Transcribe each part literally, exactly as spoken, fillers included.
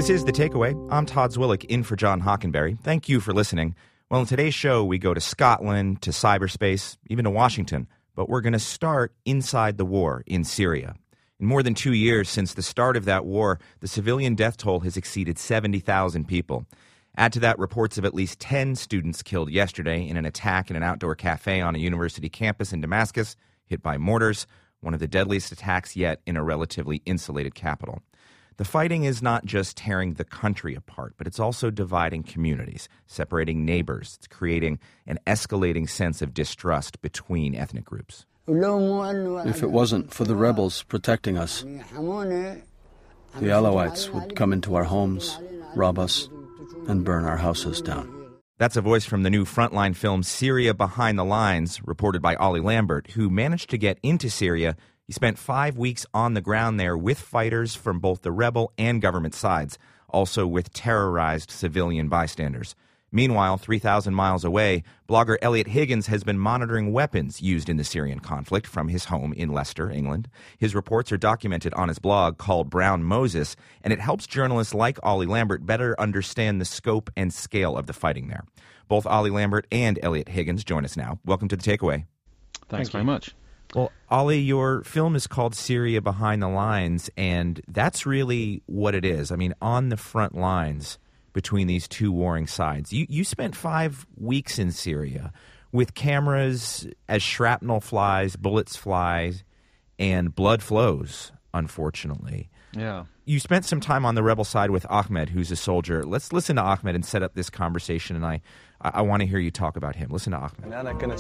This is The Takeaway. I'm Todd Zwillich, in for John Hockenberry. Thank you for listening. Well, in today's show, we go to Scotland, to cyberspace, even to Washington. But we're going to start inside the war in Syria. In more than two years since the start of that war, the civilian death toll has exceeded seventy thousand people. Add to that reports of at least ten students killed yesterday in an attack in an outdoor cafe on a university campus in Damascus, hit by mortars, one of the deadliest attacks yet in a relatively insulated capital. The fighting is not just tearing the country apart, but it's also dividing communities, separating neighbors. It's creating an escalating sense of distrust between ethnic groups. If it wasn't for the rebels protecting us, the Alawites would come into our homes, rob us, and burn our houses down. That's a voice from the new Frontline film Syria Behind the Lines, reported by Ollie Lambert, who managed to get into Syria. He spent five weeks on the ground there with fighters from both the rebel and government sides, also with terrorized civilian bystanders. Meanwhile, three thousand miles away, blogger Elliot Higgins has been monitoring weapons used in the Syrian conflict from his home in Leicester, England. His reports are documented on his blog called Brown Moses, and it helps journalists like Ollie Lambert better understand the scope and scale of the fighting there. Both Ollie Lambert and Elliot Higgins join us now. Welcome to The Takeaway. Thanks Thank very much. Well, Ollie, your film is called Syria Behind the Lines, and that's really what it is. I mean, on the front lines between these two warring sides. You you spent five weeks in Syria with cameras as shrapnel flies, bullets fly, and blood flows, unfortunately. Yeah. You spent some time on the rebel side with Ahmed, who's a soldier. Let's listen to Ahmed and set up this conversation, and I, I, I want to hear you talk about him. Listen to Ahmed.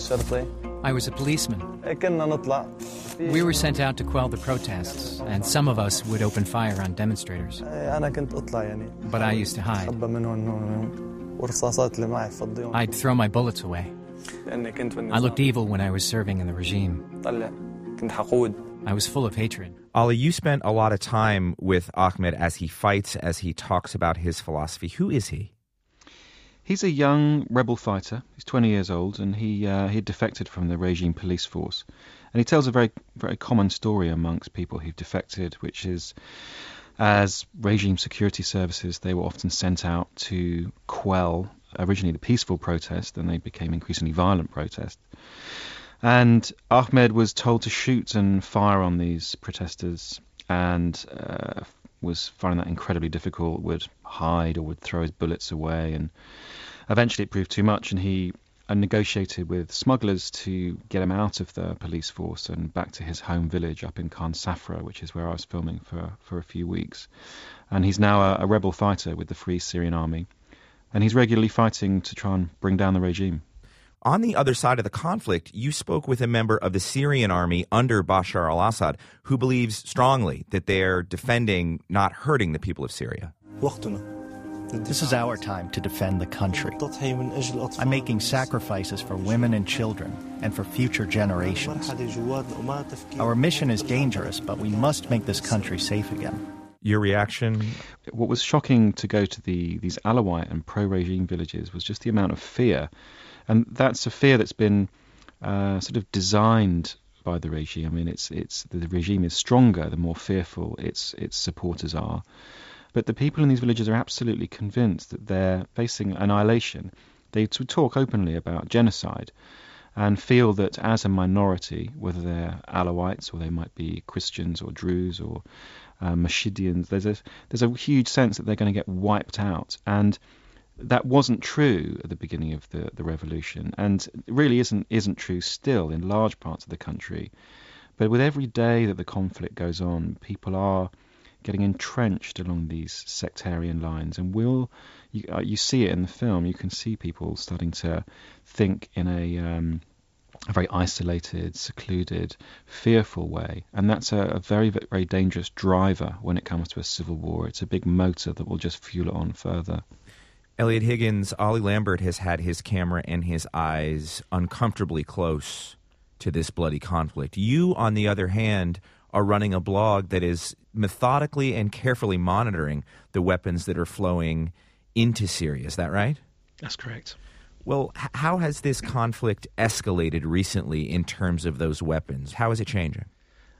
I was a policeman. We were sent out to quell the protests, and some of us would open fire on demonstrators. But I used to hide. I'd throw my bullets away. I looked evil when I was serving in the regime. I was full of hatred. Ollie, you spent a lot of time with Ahmed as he fights, as he talks about his philosophy. Who is he? He's a young rebel fighter. He's twenty years old, and he uh, he defected from the regime police force. And he tells a very very common story amongst people who've defected, which is, as regime security services, they were often sent out to quell originally the peaceful protest, then they became increasingly violent protest. And Ahmed was told to shoot and fire on these protesters, and uh, was finding that incredibly difficult, would hide or would throw his bullets away, and eventually it proved too much, and he uh, negotiated with smugglers to get him out of the police force and back to his home village up in Khan Safra, which is where I was filming for, for a few weeks. And he's now a, a rebel fighter with the Free Syrian Army, and he's regularly fighting to try and bring down the regime. On the other side of the conflict, you spoke with a member of the Syrian army under Bashar al-Assad who believes strongly that they're defending, not hurting the people of Syria. This is our time to defend the country. I'm making sacrifices for women and children and for future generations. Our mission is dangerous, but we must make this country safe again. Your reaction? What was shocking to go to the these Alawite and pro-regime villages was just the amount of fear. And that's a fear that's been uh, sort of designed by the regime. I mean, it's it's the regime is stronger the more fearful its its supporters are. But the people in these villages are absolutely convinced that they're facing annihilation. They talk openly about genocide and feel that as a minority, whether they're Alawites or they might be Christians or Druze or uh, Mashidians, there's a there's a huge sense that they're going to get wiped out. And that wasn't true at the beginning of the, the revolution, and it really isn't isn't true still in large parts of the country. But with every day that the conflict goes on, people are getting entrenched along these sectarian lines, and will you, uh, you see it in the film. You can see people starting to think in a, um, a very isolated, secluded, fearful way, and that's a, a very very dangerous driver when it comes to a civil war. It's a big motor that will just fuel it on further. Elliot Higgins, Ollie Lambert has had his camera and his eyes uncomfortably close to this bloody conflict. You, on the other hand, are running a blog that is methodically and carefully monitoring the weapons that are flowing into Syria. Is that right? That's correct. Well, h- how has this conflict escalated recently in terms of those weapons? How is it changing?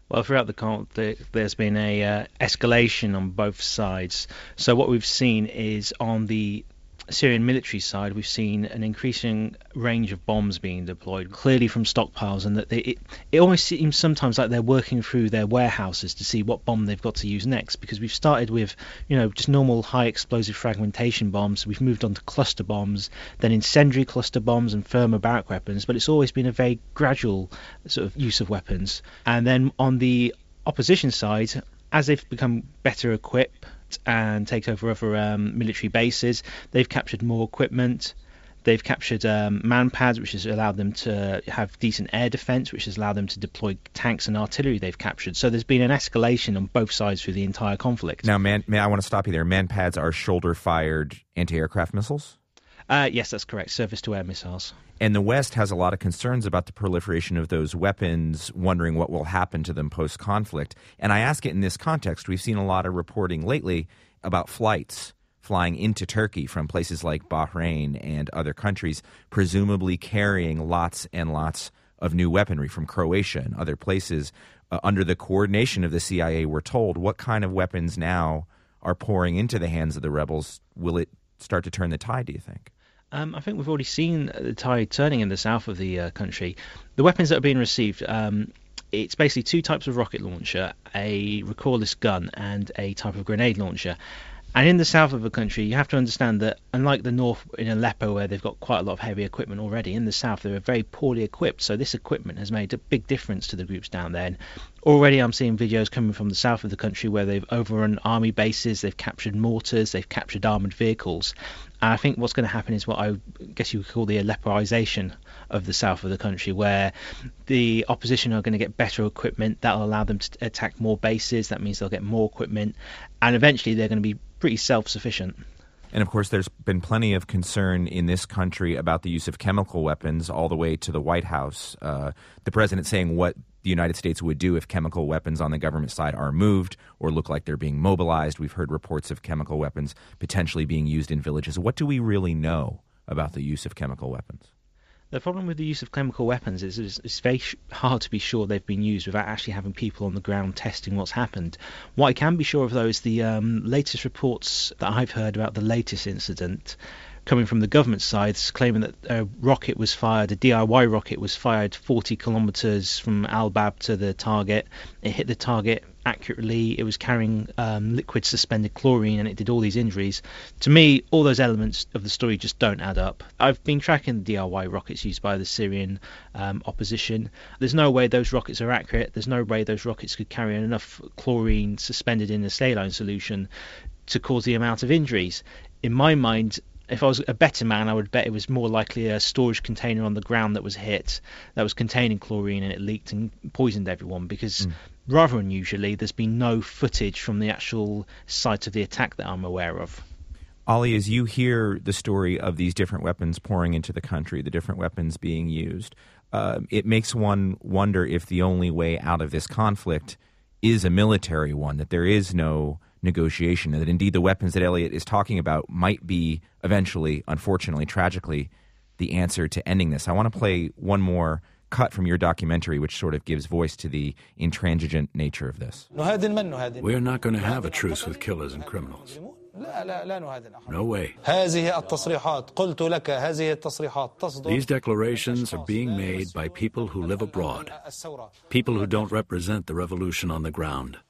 Well, throughout the conflict, there's been a uh, escalation on both sides. So what we've seen is on the Syrian military side, we've seen an increasing range of bombs being deployed, clearly from stockpiles, and that they, it, it almost seems sometimes like they're working through their warehouses to see what bomb they've got to use next, because we've started with, you know, just normal high explosive fragmentation bombs, we've moved on to cluster bombs, then incendiary cluster bombs and thermal barrack weapons, but it's always been a very gradual sort of use of weapons. And then on the opposition side, as they've become better equipped and take over other um, military bases, they've captured more equipment, they've captured um, man pads, which has allowed them to have decent air defence, which has allowed them to deploy tanks and artillery they've captured. So there's been an escalation on both sides through the entire conflict. Now, man, man I want to stop you there. Man pads are shoulder-fired anti-aircraft missiles? Uh, yes, that's correct. Surface-to-air missiles. And the West has a lot of concerns about the proliferation of those weapons, wondering what will happen to them post-conflict. And I ask it in this context. We've seen a lot of reporting lately about flights flying into Turkey from places like Bahrain and other countries, presumably carrying lots and lots of new weaponry from Croatia and other places. Uh, under the coordination of the C I A, we're told. What kind of weapons now are pouring into the hands of the rebels? Will it start to turn the tide, do you think? Um, I think we've already seen the tide turning in the south of the uh, country. The weapons that are being received, um, it's basically two types of rocket launcher, a recoilless gun and a type of grenade launcher. And in the south of the country, you have to understand that, unlike the north in Aleppo, where they've got quite a lot of heavy equipment already, in the south they're very poorly equipped. So this equipment has made a big difference to the groups down there. And already I'm seeing videos coming from the south of the country where they've overrun army bases, they've captured mortars, they've captured armoured vehicles. And I think what's going to happen is what I guess you would call the Aleppoization of the south of the country, where the opposition are going to get better equipment that will allow them to attack more bases. That means they'll get more equipment, and eventually they're going to be pretty self-sufficient. And of course, there's been plenty of concern in this country about the use of chemical weapons all the way to the White House. Uh, the president saying what the United States would do if chemical weapons on the government side are moved or look like they're being mobilized. We've heard reports of chemical weapons potentially being used in villages. What do we really know about the use of chemical weapons? The problem with the use of chemical weapons is it's, it's very sh- hard to be sure they've been used without actually having people on the ground testing what's happened. What I can be sure of, though, is the um, latest reports that I've heard about the latest incident coming from the government side, claiming that a rocket was fired, a D I Y rocket was fired forty kilometres from Al Bab to the target. It hit the target accurately. It was carrying um, liquid suspended chlorine, and it did all these injuries. To me, all those elements of the story just don't add up. I've been tracking the D I Y rockets used by the Syrian um, opposition. There's no way those rockets are accurate. There's no way those rockets could carry enough chlorine suspended in a saline solution to cause the amount of injuries. In my mind, if I was a better man, I would bet it was more likely a storage container on the ground that was hit, that was containing chlorine, and it leaked and poisoned everyone, because mm. rather unusually, there's been no footage from the actual site of the attack that I'm aware of. Ollie, as you hear the story of these different weapons pouring into the country, the different weapons being used, uh, it makes one wonder if the only way out of this conflict is a military one, that there is no negotiation, and that indeed the weapons that Elliot is talking about might be eventually, unfortunately, tragically, the answer to ending this. I want to play one more cut from your documentary, which sort of gives voice to the intransigent nature of this. We are not going to have a truce with killers and criminals. No way. These declarations are being made by people who live abroad, people who don't represent the revolution on the ground.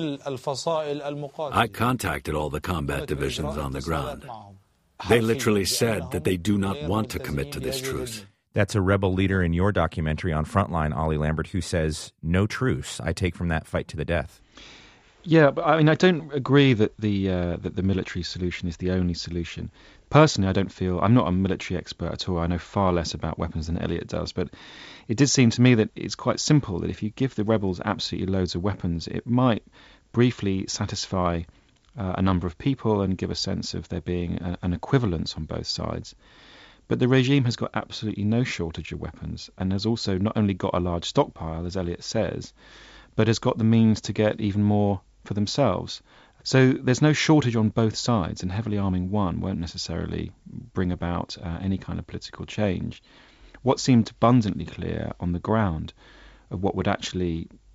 I contacted all the combat divisions on the ground. They literally said that they do not want to commit to this truce. That's a rebel leader in your documentary on Frontline, Ollie Lambert, who says, no truce. I take from that fight to the death. Yeah, but I mean, I don't agree that the uh, that the military solution is the only solution. Personally, I don't feel, I'm not a military expert at all. I know far less about weapons than Elliot does, but it did seem to me that it's quite simple, that if you give the rebels absolutely loads of weapons, it might briefly satisfy uh, a number of people and give a sense of there being a, an equivalence on both sides. But the regime has got absolutely no shortage of weapons, and has also not only got a large stockpile, as Elliot says, but has got the means to get even more for themselves. So there's no shortage on both sides, and heavily arming one won't necessarily bring about uh, any kind of political change. What seemed abundantly clear on the ground of what would actually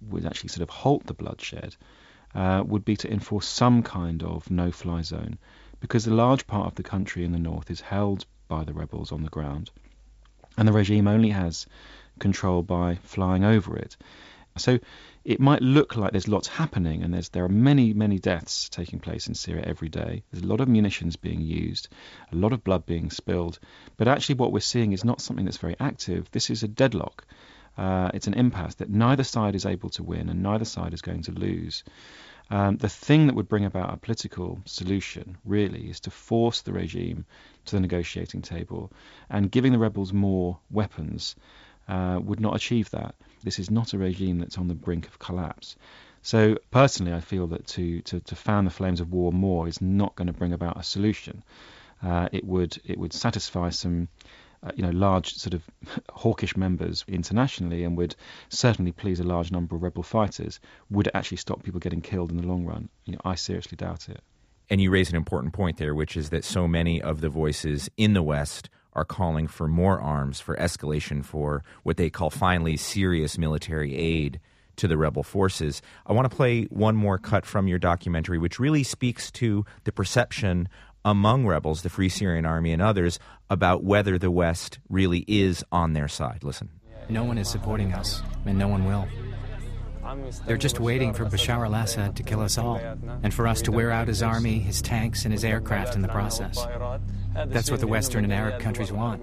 would actually sort of halt the bloodshed uh, would be to enforce some kind of no-fly zone, because a large part of the country in the north is held by the rebels on the ground, and the regime only has control by flying over it. So it might look like there's lots happening, and there's there are many, many deaths taking place in Syria every day. There's a lot of munitions being used, a lot of blood being spilled, but actually what we're seeing is not something that's very active. This is a deadlock. Uh, it's an impasse that neither side is able to win and neither side is going to lose. Um, the thing that would bring about a political solution, really, is to force the regime to the negotiating table, and giving the rebels more weapons uh, would not achieve that. This is not a regime that's on the brink of collapse. So personally, I feel that to, to, to fan the flames of war more is not going to bring about a solution. Uh, it would it would satisfy some uh, you know large sort of hawkish members internationally, and would certainly please a large number of rebel fighters. Would it actually stop people getting killed in the long run? You know, I seriously doubt it. And you raise an important point there, which is that so many of the voices in the West are calling for more arms, for escalation, for what they call finally serious military aid to the rebel forces. I want to play one more cut from your documentary, which really speaks to the perception among rebels, the Free Syrian Army and others, about whether the West really is on their side. Listen. No one is supporting us, and no one will. They're just waiting for Bashar al-Assad to kill us all, and for us to wear out his army, his tanks, and his aircraft in the process. That's what the Western and Arab countries want.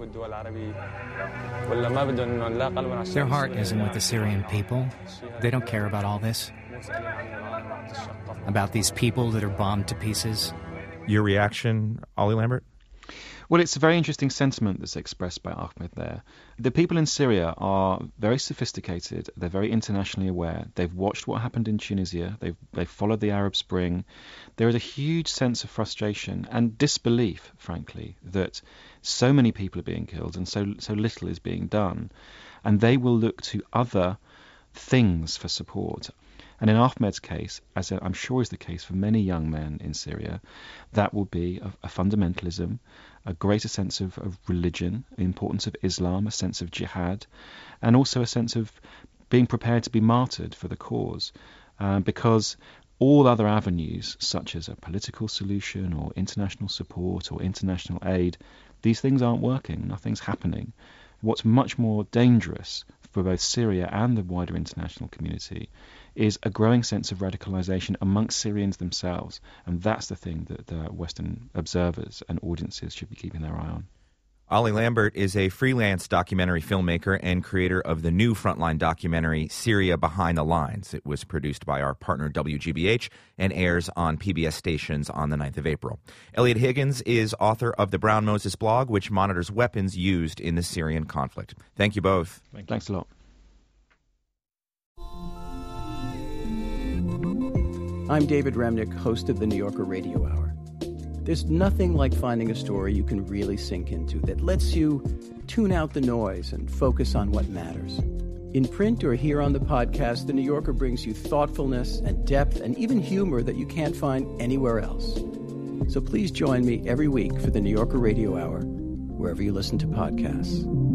Their heart isn't with the Syrian people. They don't care about all this. About these people that are bombed to pieces. Your reaction, Ollie Lambert? Well, it's a very interesting sentiment that's expressed by Ahmed there. The people in Syria are very sophisticated. They're very internationally aware. They've watched what happened in Tunisia. They've, they've followed the Arab Spring. There is a huge sense of frustration and disbelief, frankly, that so many people are being killed and so so little is being done. And they will look to other things for support. And in Ahmed's case, as I'm sure is the case for many young men in Syria, that will be a, a fundamentalism, a greater sense of, of religion, the importance of Islam, a sense of jihad, and also a sense of being prepared to be martyred for the cause. Uh, because all other avenues, such as a political solution or international support or international aid, these things aren't working, nothing's happening. What's much more dangerous for both Syria and the wider international community is a growing sense of radicalization amongst Syrians themselves. And that's the thing that the Western observers and audiences should be keeping their eye on. Ollie Lambert is a freelance documentary filmmaker and creator of the new Frontline documentary, Syria Behind the Lines. It was produced by our partner W G B H and airs on P B S stations on the ninth of April. Elliot Higgins is author of the Brown Moses blog, which monitors weapons used in the Syrian conflict. Thank you both. Thank you. Thanks a lot. I'm David Remnick, host of the New Yorker Radio Hour. There's nothing like finding a story you can really sink into that lets you tune out the noise and focus on what matters. In print or here on the podcast, The New Yorker brings you thoughtfulness and depth and even humor that you can't find anywhere else. So please join me every week for the New Yorker Radio Hour, wherever you listen to podcasts.